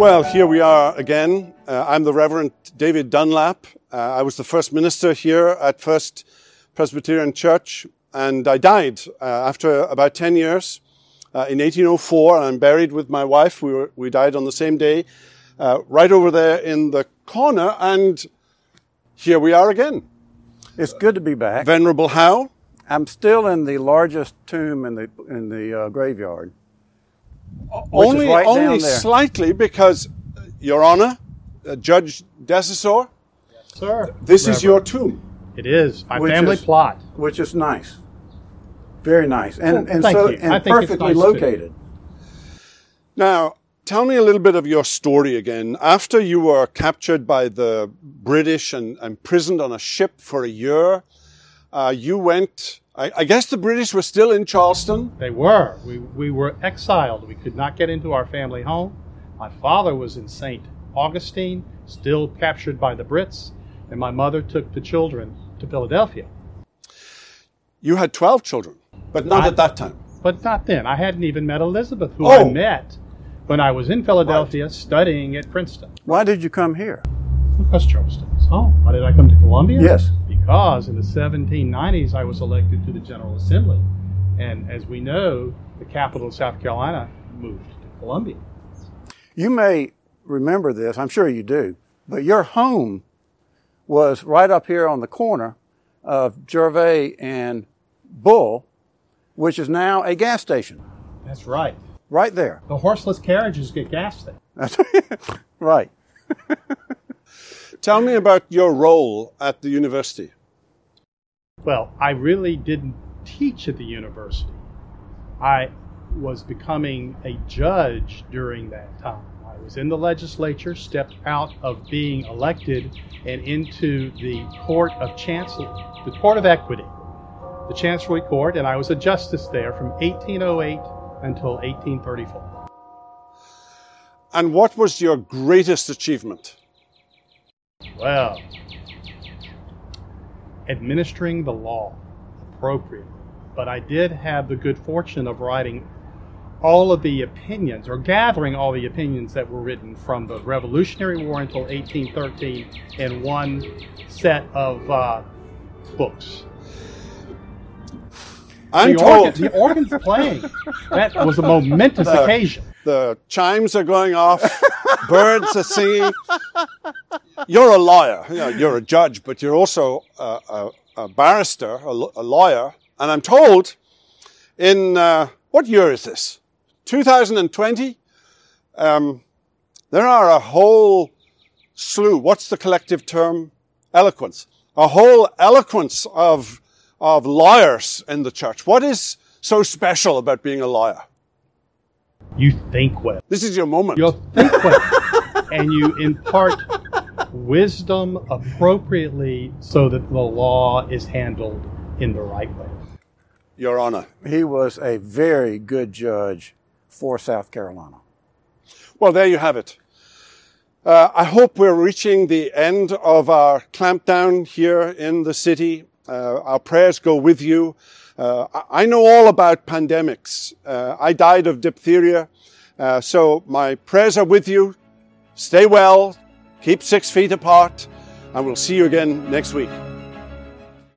Well, here we are again. I'm the Reverend David Dunlap. I was the first minister here at First Presbyterian Church, and I died after about 10 years in 1804, and I'm buried with my wife. We died on the same day, right over there in the corner, and here we are again. It's good to be back. Venerable Howe. I'm still in the largest tomb in the graveyard. Only right down there. Slightly, because, Your Honor, Judge Desessor, yes, sir. This is your tomb. It is my family plot, which is nice, very nice, and well, perfectly located. Now, tell me a little bit of your story again. After you were captured by the British and imprisoned on a ship for a year, you went. I guess the British were still in Charleston? They were. We were exiled. We could not get into our family home. My father was in St. Augustine, still captured by the Brits, and my mother took the children to Philadelphia. You had 12 children, but not at that time. But not then. I hadn't even met Elizabeth, who I met when I was in Philadelphia studying at Princeton. Why did you come here? Because Charleston was home. Why did I come to Columbia? Yes. Because in the 1790s, I was elected to the General Assembly. And as we know, the capital of South Carolina moved to Columbia. You may remember this, I'm sure you do, but your home was right up here on the corner of Gervais and Bull, which is now a gas station. That's right. Right there. The horseless carriages get gas there. That's right. Tell me about your role at the university. Well, I really didn't teach at the university. I was becoming a judge during that time. I was in the legislature, stepped out of being elected and into the Court of the Court of Equity, the Chancery Court, and I was a justice there from 1808 until 1834. And what was your greatest achievement? Well, administering the law appropriately. But I did have the good fortune of writing all of the opinions, or gathering all the opinions that were written from the Revolutionary War until 1813 in one set of books. I'm told the organ's playing. That was a momentous occasion. The chimes are going off. Birds are singing. You're a lawyer. You know, you're a judge, but you're also a barrister, a lawyer. And I'm told in, what year is this? 2020? There are a whole slew, what's the collective term? Eloquence. A whole eloquence of lawyers in the church. What is so special about being a lawyer? You think well. This is your moment. You think well. And you impart wisdom appropriately so that the law is handled in the right way. Your Honor. He was a very good judge for South Carolina. Well, there you have it. I hope we're reaching the end of our clampdown here in the city. Our prayers go with you. I know all about pandemics. I died of diphtheria. So my prayers are with you. Stay well. Keep 6 feet apart. And we'll see you again next week.